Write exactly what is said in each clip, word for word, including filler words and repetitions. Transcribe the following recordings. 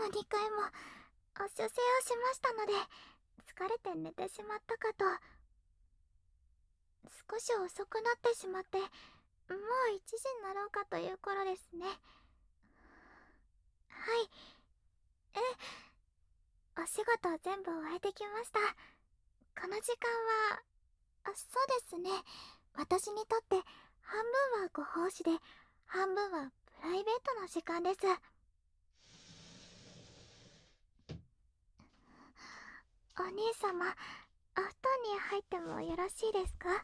にかいも出世をしましたので、疲れて寝てしまったかと。少し遅くなってしまって、もういちじになろうかという頃ですね。はい。え、お仕事全部終えてきました。この時間は、あ、そうですね。私にとって半分はご奉仕で、半分はプライベートの時間です。お兄様、お布団に入ってもよろしいですか？はい。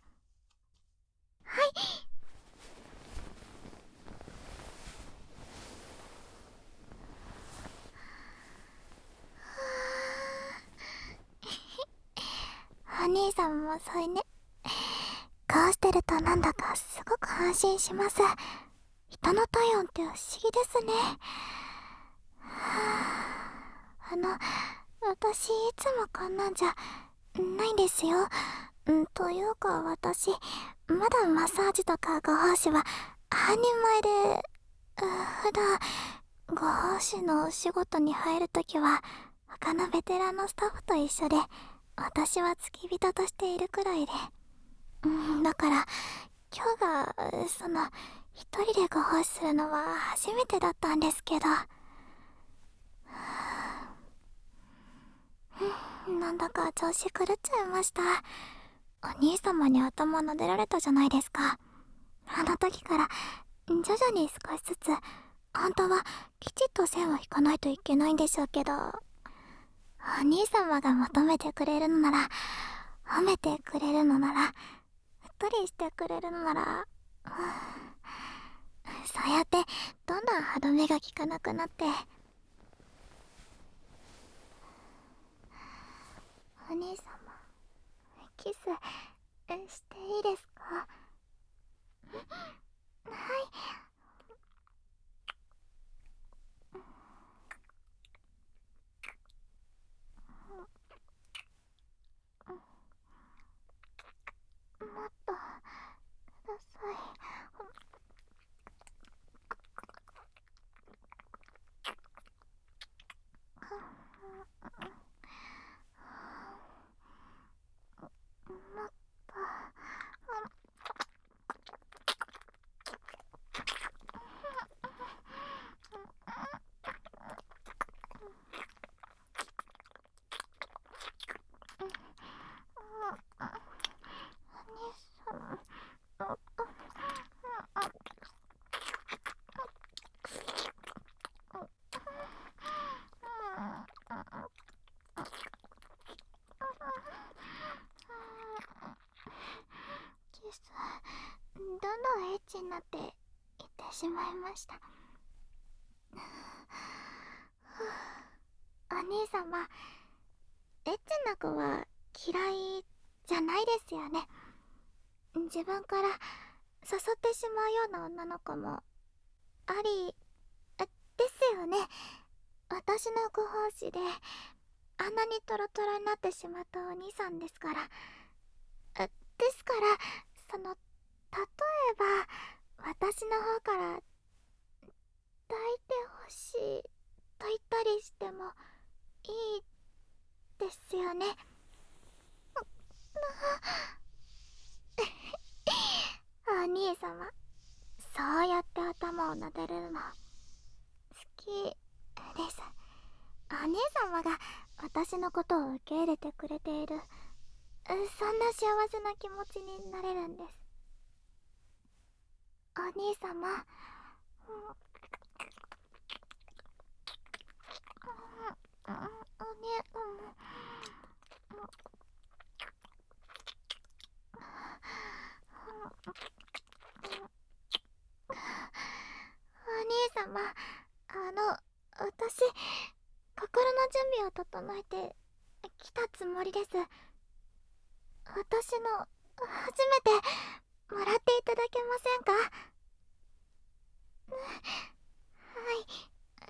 お兄さんも遅いね。こうしてるとなんだかすごく安心します。人の体温って不思議ですね。あの、私いつもこんなんじゃないんですよ。んというか私、まだマッサージとかご奉仕は半人前で、う普段ご奉仕のお仕事に入るときは他のベテランのスタッフと一緒で、私は付き人としているくらいで、うん、だから今日がその一人でご奉仕するのは初めてだったんですけど、うん、なんだか調子狂っちゃいました。お兄様に頭撫でられたじゃないですか。あの時から徐々に少しずつ、本当はきちっと線を引かないといけないんでしょうけど、お兄様が求めてくれるのなら、褒めてくれるのなら、うっとりしてくれるのなら、うん、そうやってどんどん歯止めが効かなくなって。お兄様、キスしていいですか？はい。もっとください。もっと。キス、どんどんエッチになっていってしまいました。お兄様、エッチな子は嫌いじゃないですよね。自分から誘ってしまうような女の子もありですよね。私のご奉仕であんなにトロトロになってしまったお兄さんですから。ですから、その、例えば私の方から抱いてほしいと言ったりしてもいいですよね。お兄様、そうやって頭を撫でるの好きです。お兄様が私のことを受け入れてくれている、そんな幸せな気持ちになれるんです。お兄様、うん、お兄様、お兄様、あの、私、心の準備を整えて来たつもりです。私の初めてもらっていただけませんか？はい。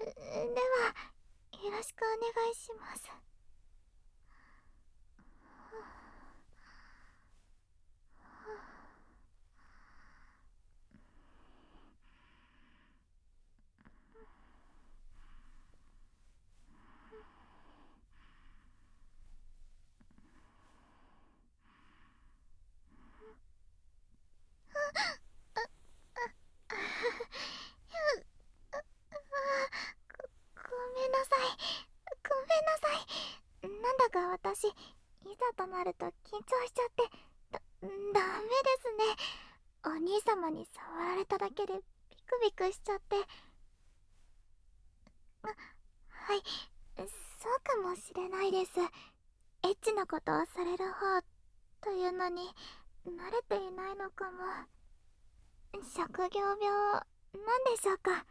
では、よろしくお願いします。 し、いざとなると緊張しちゃって、だ、ダメですね。お兄様に触られただけでビクビクしちゃって。あ、はい、そうかもしれないです。エッチなことをされる方というのに慣れていないのかも。職業病なんでしょうか。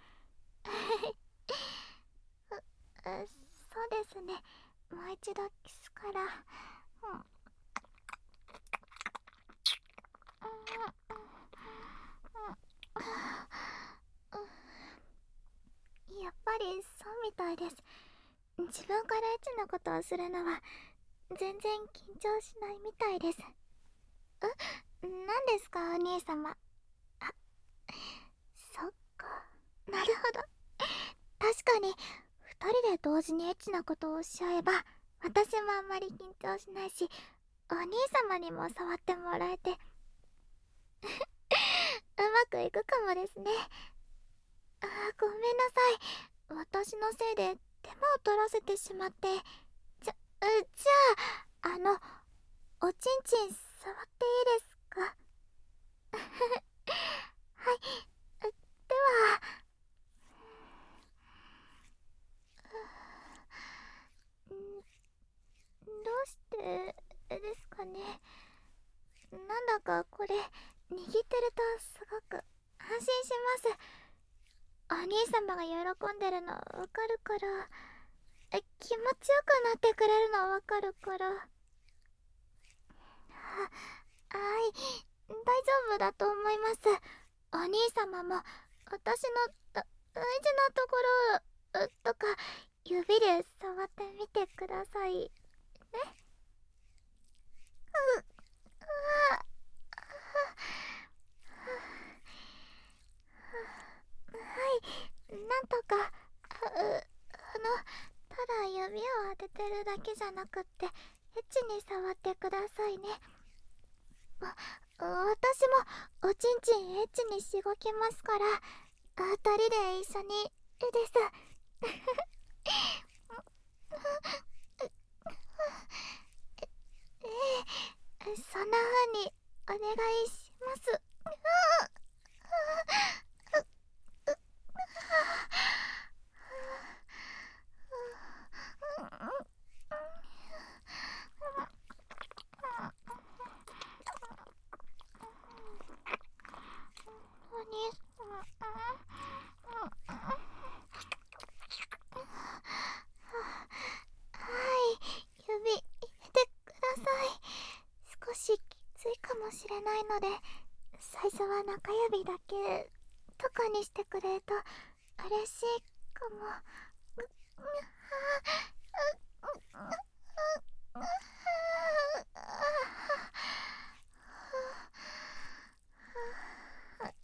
う、うそうですね。もう一度キスから。うん、やっぱりそうみたいです。自分からエッチなことをするのは全然緊張しないみたいです。え、何ですかお兄様。あ、そっか、なるほど。確かに二人で同時にエッチなことをしちゃえば私もあんまり緊張しないし、お兄様にも触ってもらえてうまくいくかもですね。あー、ごめんなさい。私のせいで手間を取らせてしまって。じゃ、うじゃあ、あの、おちんちん触っていいですか？はい、では。んどうしてですかね。なんだかこれ握ってるとすごく安心します。お兄様が喜んでるのわかるから、え気持ちよくなってくれるのわかるから。は、はい、大丈夫だと思います。お兄様も私のだ大事なところとか指で触ってみてくださいね。う、うわ、はい、なんとか。あ、う、あの、ただ指を当ててるだけじゃなくってエッチに触ってくださいね。あ、私もおちんちんエッチにしごきますから、二人で一緒にです。ええ、そんな風にお願いします。お兄さん、はい、指入れてください。少しきついかもしれないので、最初は中指だけとかにしてくれると嬉しいかも。う、う、はあ、はい、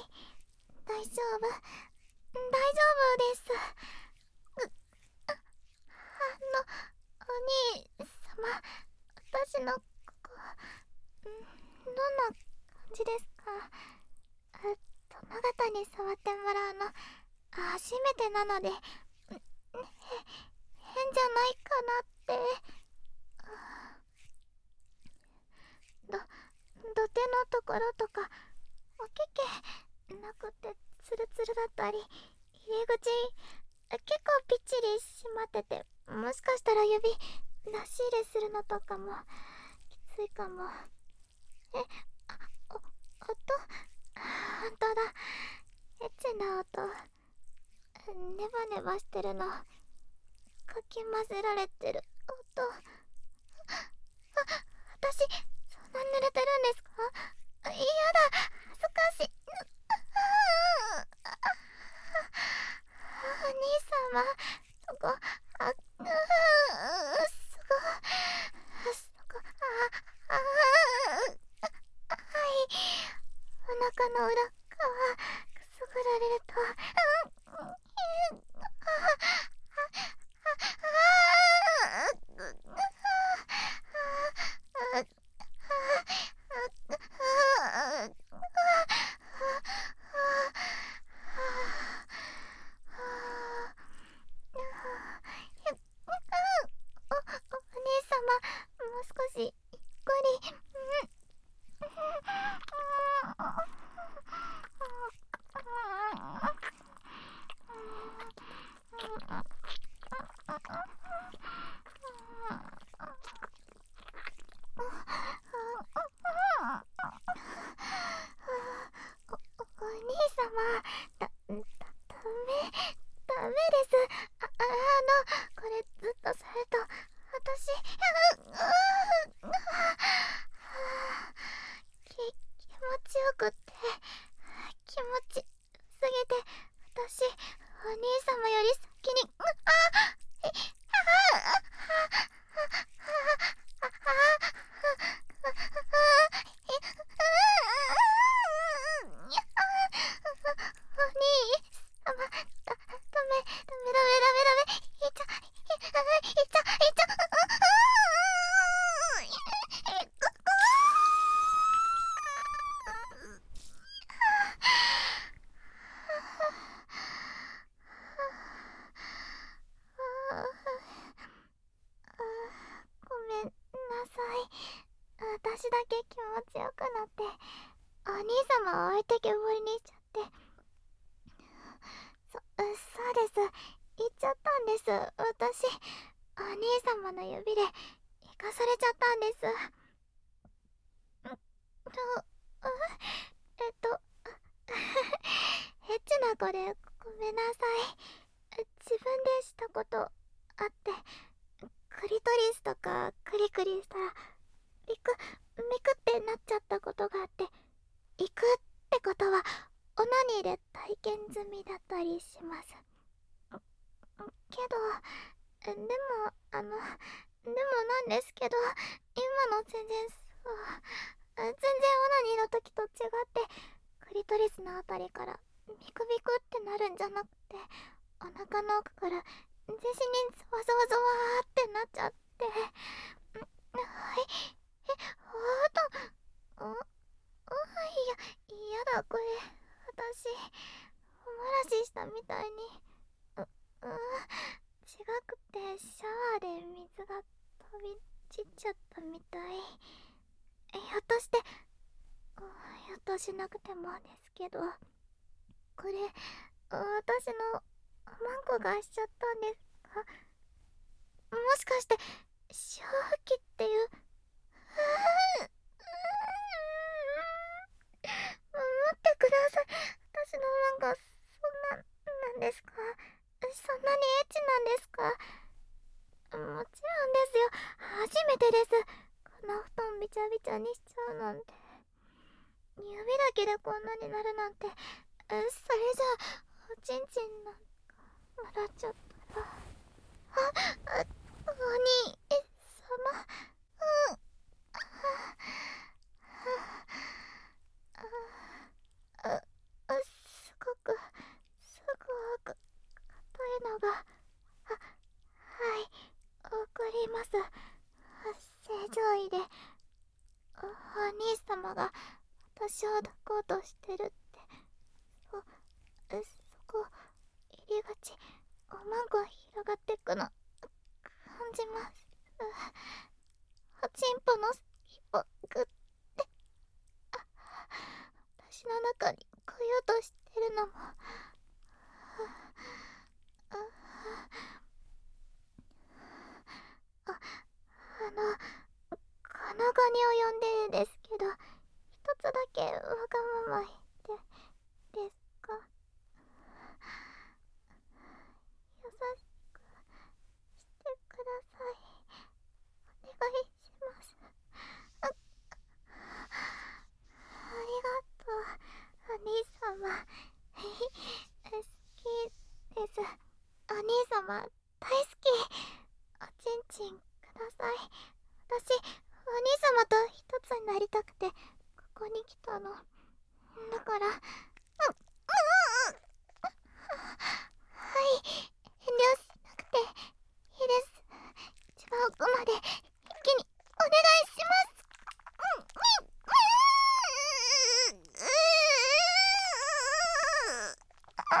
大丈夫、大丈夫です。う、あの、お兄様、私のここ、んどんな感じですか？あ、殿方に触ってもらうの初めてなので、へ、変じゃないかなって。ど、土手のところとかおけけなくてツルツルだったり、入り口結構ぴっちり閉まってて、もしかしたら指出し入れするのとかもきついかも。え、あ、お、音、ほんとだ、エッチな音、ネバネバしてるの、かき混ぜられてる音。あ、私そんな濡れてるんですか？やだ、恥ずかしい。お兄様、そこ、あ、うー、そこ、そこ、あ、あ、はい、お腹の裏側くすぐられると、うん、あ、お兄様、だ、だ、ダメ、ダメです。あ、ああの、これずっとすると、私、う、う、う、き、気持ちよくって、気持ちすぎて、私、お兄様より先に、あ、え、あ、あ、あ、あ、お兄様、だ、ダメ、ダメ、ダメ、ダメ、ダメ、いっちゃ、いっちゃ、いっちゃ、いっちゃ、え、こ、こ、ごめんなさい。私だけ気持ちよくなって、お兄様を置いてけぼりにしちゃって。そ、そうです。言っちゃったんです。私、お兄様の指で生かされちゃったんです。と、えっと、エッチな子でごめんなさい。自分でしたことあって、クリトリスとかクリクリしたら、ビク、ミクってなっちゃったことがあって、行くってことは、オナニーで体験済みだったりします。けど、でも、あの、でもなんですけど、今の全然そう、全然オナニーの時と違って、クリトリスのあたりからビクビクってなるんじゃなくて、お腹の奥から全身にゾワゾワゾワーってなっちゃって、はい、え、ほーと、ん、いや、嫌だ、これ。私、おもらししたみたいに。う、うー、違くて、シャワーで水が飛び散っちゃったみたい。ひょっとして、ひょっとしなくてもですけど、これ、私のマンコがしちゃったんですか？もしかして、潮吹きっていう、待ってください。私のマンコ、そんな、なんですか？そんなにエッチなんですか？もちろんですよ。初めてです。この布団びちゃびちゃにしちゃうなんて。指だけでこんなになるなんて。それじゃあ、おちんちんなんか、笑っちゃったら。あ、あ、お兄様。うん。あ、あ、あ、すごく、すごく、硬いのが、あ、はい、わかります。正常位で、お兄様が私を抱こうとしてるって、そ、そこ、入り口、おまんこ広がってくの、感じます。おちんぽの先をグッて、あ、私の中に来ようとしてるのも、あ、あ、あ、あの、金ガニを呼んでるんですけど、一つだけわがまま言ってですか？優しくしてください。お願いします。あ、ありがとう、お兄様。好きです。お兄様、大好き。おちんちんください。私、お兄様と一つになりたくて、ここに来たの。だから、うん、うん、うん、はい、遠慮しなくていいです。一番奥まで一気にお願いします。うん、うん、うん、うん、あ、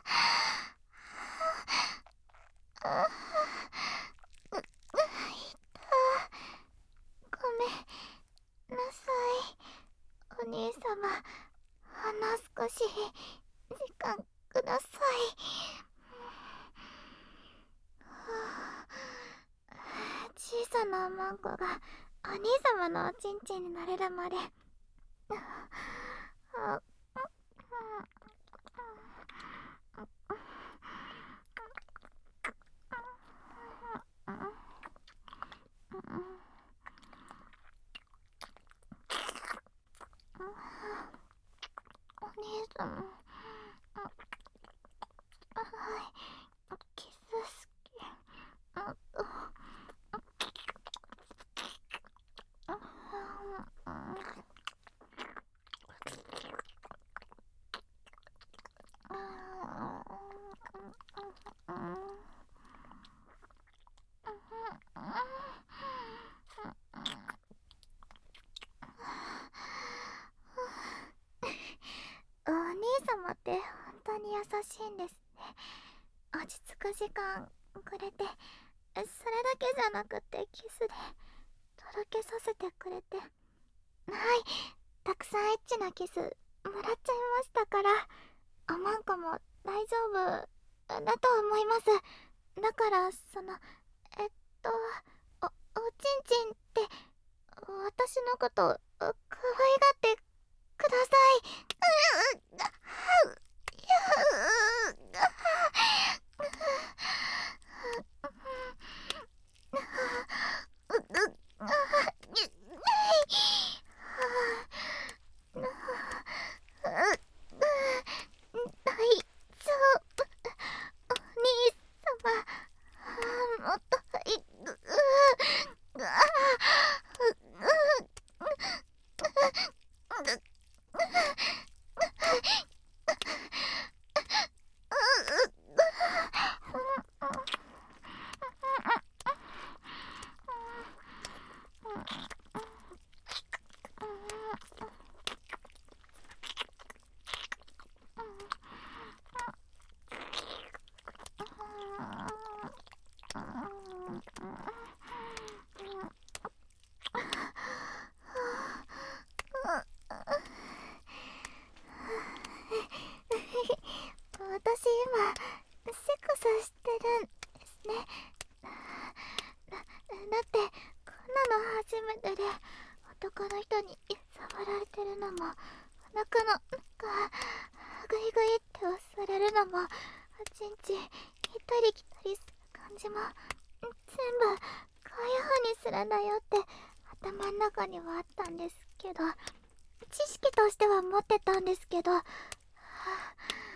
あ、う、う、いた。ごめんなさい。お兄様、ほんの少し時間ください。小さなマンコがお兄様のおちんちんになれるまで、あ、 兄さん、はい、キス好き。あと、お兄様って本当に優しいんですね。落ち着く時間くれて、それだけじゃなくてキスでとろけさせてくれて、はい、たくさんエッチなキスもらっちゃいましたから、おまんこも大丈夫だと思います。だからそのえっとおおちんちんって私のこと可愛がってください。ううう大丈夫、お兄様。もっと早く。私今セックスしてるんですね。だ、だってこんなの初めてで、男の人に触られてるのも、お腹の中グイグイって押されるのも、おちんちん行ったり来たりする感じも全部こういう風にするんだよって頭の中にはあったんですけど、知識としては持ってたんですけど、はあ、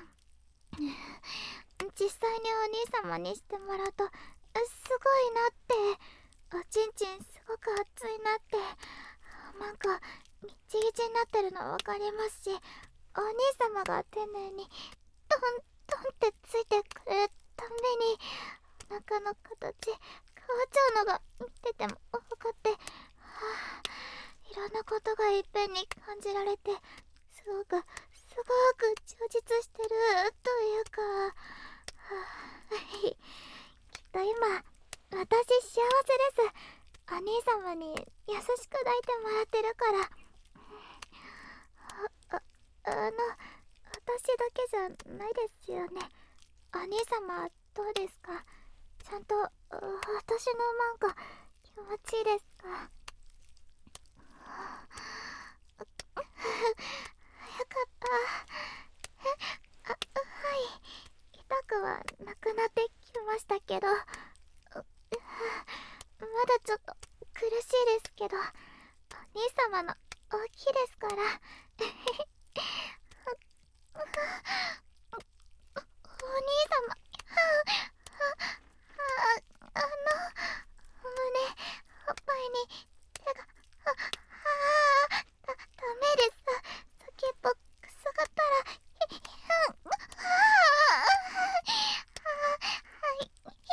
実際にお兄様にしてもらうとすごいなって、おちんちんすごく熱いなって、なんかギチギチになってるの分かりますし、お兄様が丁寧にトントンってついてくれるためにお腹の形変わっちゃうのが見てても分かって、はあ、いろんなことがいっぺんに感じられて、すごくすごく充実してるというか、はあ、きっと今私幸せです。お兄様に優しく抱いてもらってるから。あ、あ、あの、私だけじゃないですよね。お兄様どうですか？ちゃんと私のなんか気持ちいいですか？早かった。え、あ、はい。痛くはなくなってきましたけど、まだちょっと苦しいですけど、お兄様の大きいですから。お兄様、あ、あの、胸、おっぱいに手が、あ、あ、だ、ダメです。先っぽくすぐったら、ひ、ひ、うん、あ、あ、はい、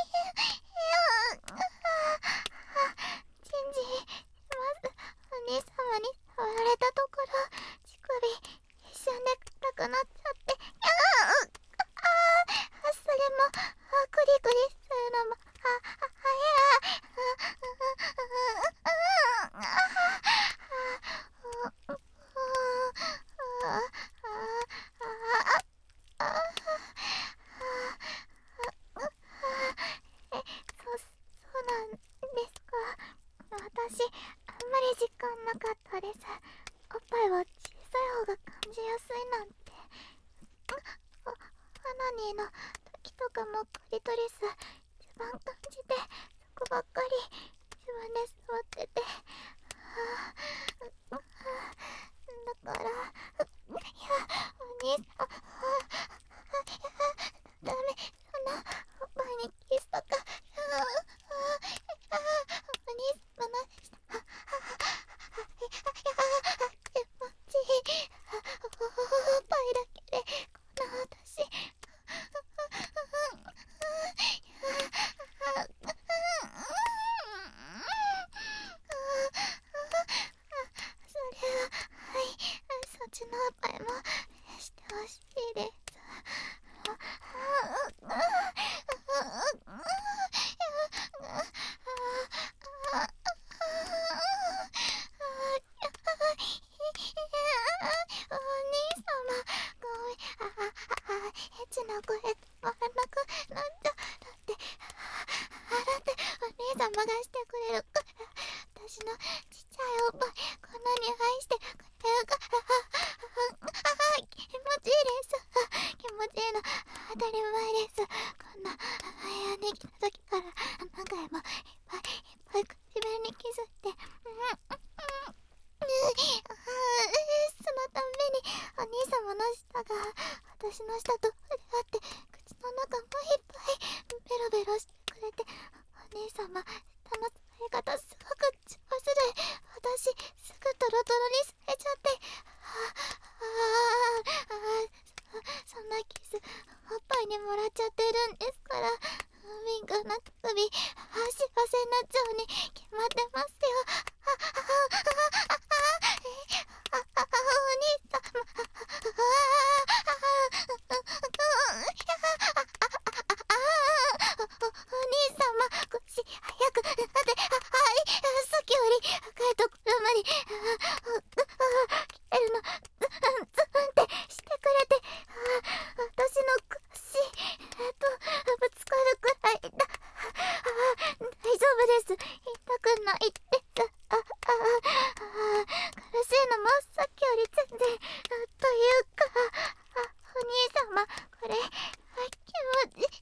チンジします。お兄様に触られたところ、乳首、一瞬で硬くなっちゃって、ああ、あ、それも、あ、クリクリするのも、あ、あ、あ、いや、あ、あ、あ、あ、あ、あ、え、そ、そうなんですか。私、あんまり実感なかったです。おっぱいは小さい方が感じやすいなんて。お、ハナニーの時とかもクリトリス一番感じて、そこばっかり自分で触ってて、はあ、だから、いや、お兄の声止まらなくなっちゃう。だってだってお兄様がしてくれるから、私のちっちゃいおっぱいこんなに愛してくれるから、気持ちいいです。気持ちいいの当たり前です。こんな部屋に来た時から何回もいっぱいいっぱい唇にキスして、うんうんうんそのたんびにお兄様の舌が私の舌と触れ合って口の中もいっぱいベロベロしてくれて、お兄様舌の使い方すごく上手で、私すぐトロトロにされちゃって、ああああそそんなキスおっぱいにもらっちゃってるんですから、ウィンクな首幸せになっちゃうに決まってますよ。あああああああお兄様お兄様腰早くなって、はい、さっきより深いところまで来てるのズンズンってしてくれて、私の腰えっとぶつかるくらいだ。大丈夫です。痛くないです。あああ苦しいのもさっきより全然というか、あお兄様これ気持ちいい。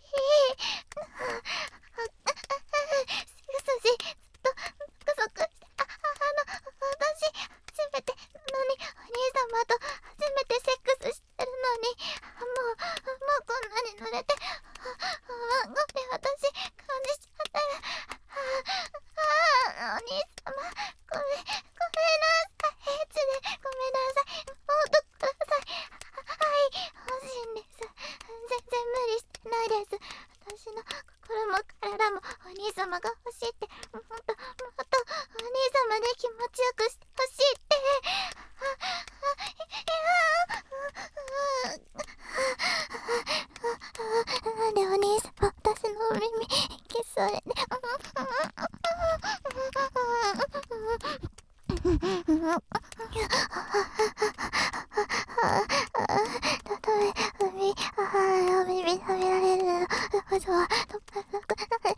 背筋ずっとゾクゾクして、ああの私初めてなのに、お兄様と初めてセックスしてるのに、もうもうこんなに濡れて、あごめん私感じちゃったら、ああお兄様ごめんごめんなさい。エッチでごめんなさい。もっとください。はい欲しいんです。全然無理してないです。私の心も体もお兄様が欲しいって、もっともっとお兄様で気持ちよくしてほしいって。なんでお兄様私の耳キスされて、たとえ海お耳食べられるの嘘は止まらなくなる。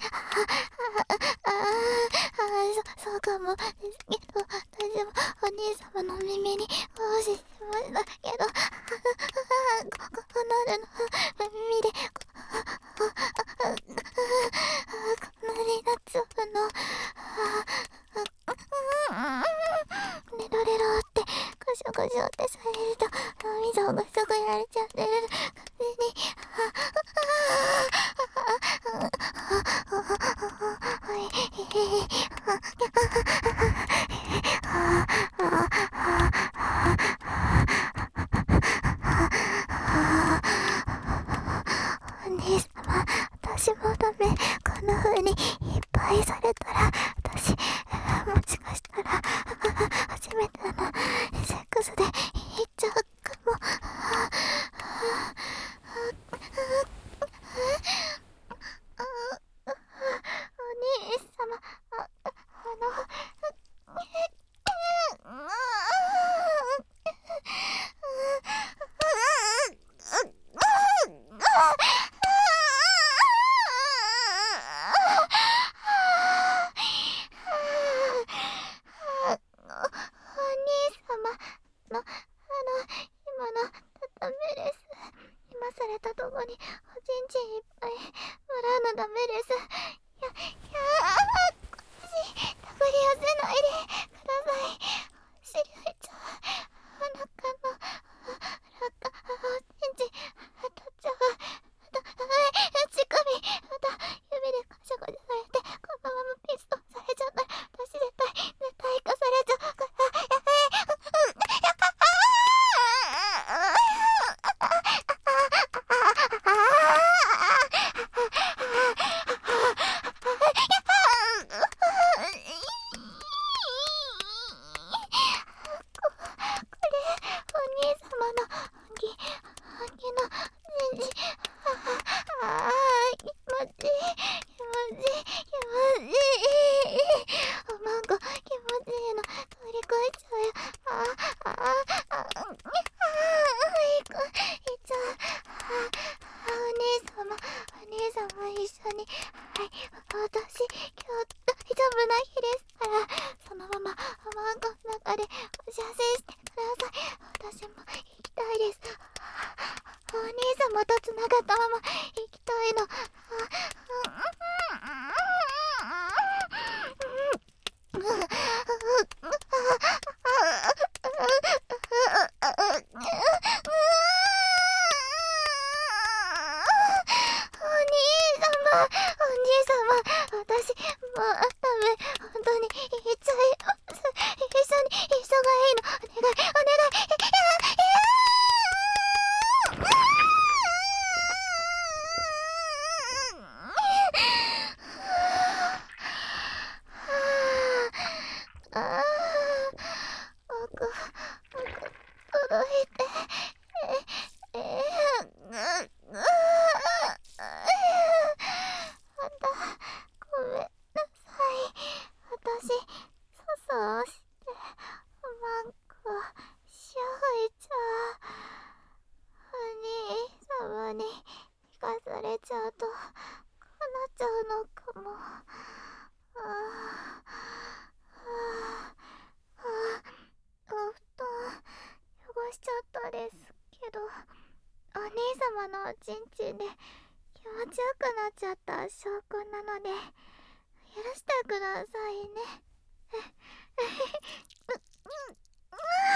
そそうかもですけど、私もお兄様の耳に応じしましたけど、ここなるの耳でこんなになっちゃうの。レロレロってゴショゴショってされると脳みそをゴショゴショやれちゃってる感じに、お兄様私もダメ。こんな風にいっぱいされたら私もしかしたら初めてのセックスでいっちゃうかも。お兄様、あ、あのされたとこにおちんちんいっぱいもらうのダメです。いや、いやー、腰手繰り寄せないでください。お尻入っちゃう。お腹の裏側おちんちん当たっちゃう。また、乳首また指でカシャカシャされて、このままピストンされちゃったら私絶対絶対生かされちゃうから、やべえ。 様とつながったまま生きたいの。私、もうダメ。本当に言っちゃいます。一緒に、一緒がいいの。お願い、お願い。ああ、奥、奥、届いて。え、え、ぐ、ぐ、あんた、ごめんなさい。私、粗相して、なんか、しゃいちゃう。お兄様に聞かされちゃうと、かなっちゃうのかも。ああ、ああ、ああ、お布団、汚しちゃったですけど、お兄様のおちんちんで気持ちよくなっちゃった証拠なので、許してくださいね。え、え、う、う、う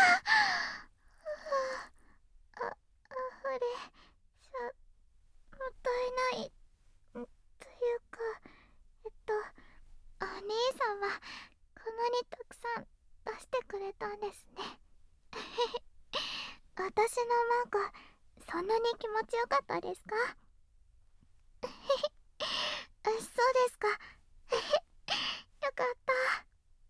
あ、あふれちゃ、もったいない。というか、えっと、お兄さんはこんなにたくさん出してくれたんですね。私のマンコ、そんなに気持ちよかったですか？そうですか。よかった。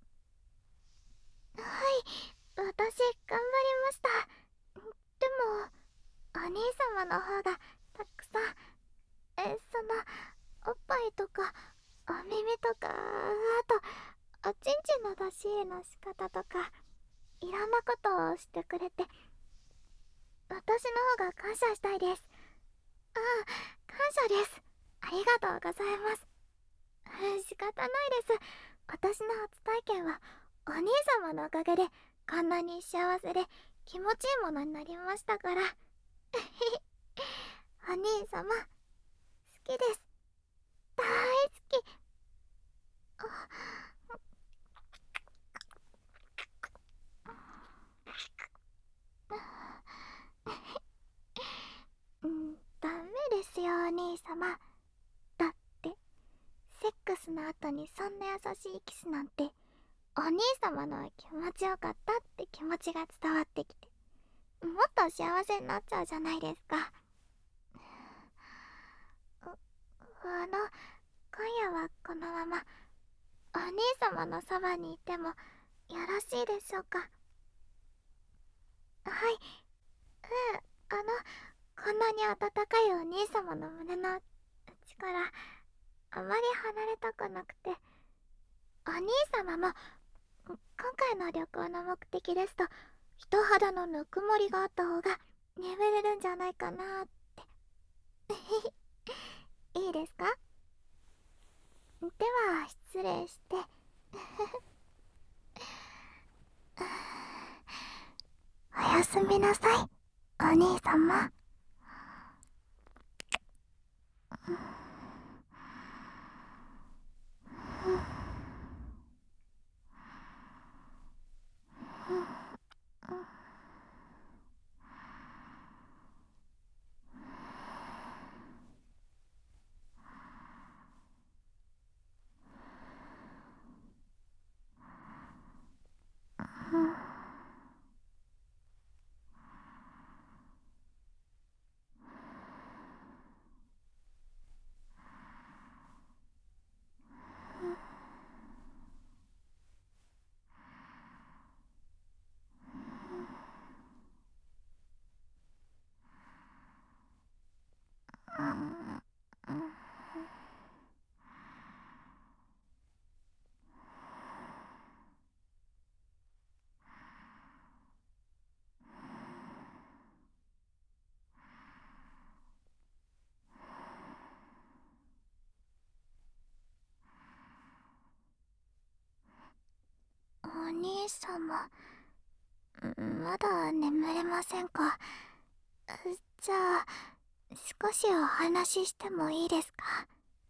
はい、私頑張りました。でも、お兄様の方がたくさん、え、その、おっぱいとか、お耳とか、あと、おちんちんの出し入れの仕方とか、いろんなことをしてくれて、私の方が感謝したいです。ああ、感謝です。ありがとうございます。仕方ないです。私の初体験はお兄様のおかげでこんなに幸せで気持ちいいものになりましたから。お兄様、好きです。大好き。うん、ダメですよ、お兄様。だって、セックスの後にそんな優しいキスなんて、お兄様の気持ちよかったって気持ちが伝わってきて、もっと幸せになっちゃうじゃないですか。あの、今夜はこのままお兄様のそばにいてもよろしいでしょうか？はい、うん、あの、こんなに温かいお兄様の胸の内からあまり離れたくなくて、お兄様も今回の旅行の目的ですと人肌のぬくもりがあった方が眠れるんじゃないかなって。いいですか？では失礼して。おやすみなさい、お兄様。お兄様、まだ眠れませんか？じゃあ少しお話ししてもいいですか？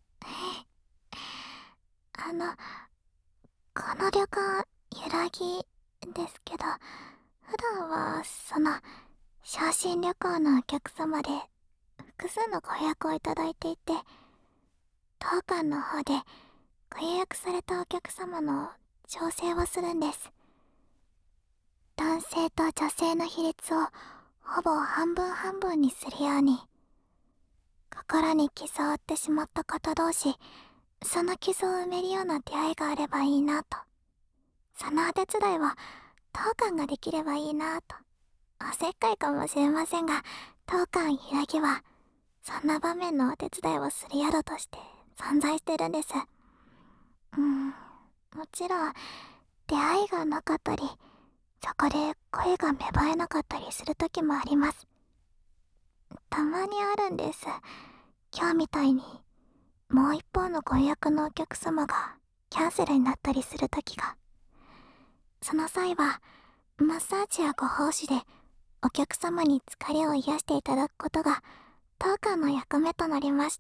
あの、この旅館、揺らぎですけど、普段は、その、昇進旅行のお客様で、複数のご予約をいただいていて、当館の方で、ご予約されたお客様の調整をするんです。男性と女性の比率を、ほぼ半分半分にするように、心に傷を負ってしまった方同士、その傷を埋めるような出会いがあればいいなと。そのお手伝いを当館ができればいいなと。おせっかいかもしれませんが、当館揺らぎはそんな場面のお手伝いをする宿として存在してるんです。うーん、もちろん出会いがなかったり、そこで声が芽生えなかったりする時もあります。たまにあるんです。今日みたいにもう一方のご予約のお客様がキャンセルになったりする時が。その際はマッサージやご奉仕でお客様に疲れを癒していただくことが当館の役目となりまして、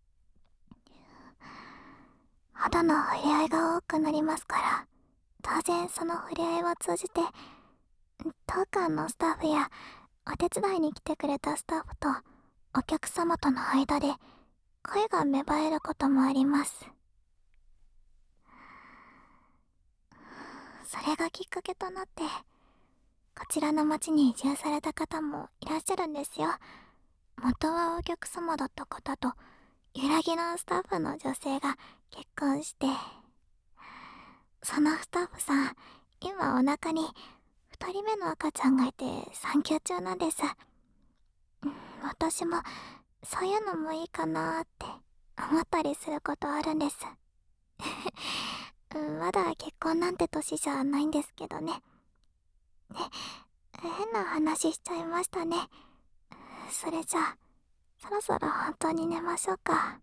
肌の触れ合いが多くなりますから、当然その触れ合いを通じて当館のスタッフやお手伝いに来てくれたスタッフとお客様との間で声が芽生えることもあります。それがきっかけとなってこちらの町に移住された方もいらっしゃるんですよ。元はお客様だった方と揺らぎのスタッフの女性が結婚して、そのスタッフさん今お腹にふたりめの赤ちゃんがいて産休中なんです。私もそういうのもいいかなーって思ったりすることあるんです。まだ結婚なんて年じゃないんですけどね。ね、変な話しちゃいましたね。それじゃあそろそろ本当に寝ましょうか。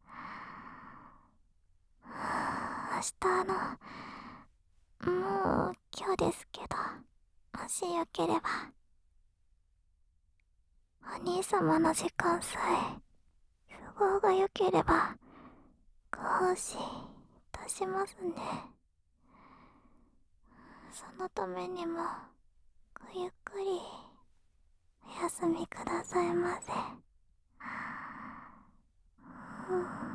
明日のもう今日ですけど、もしよければお兄様の時間さえ都合が良ければご奉仕いたしますね。そのためにもごゆっくりお休みくださいませ。うん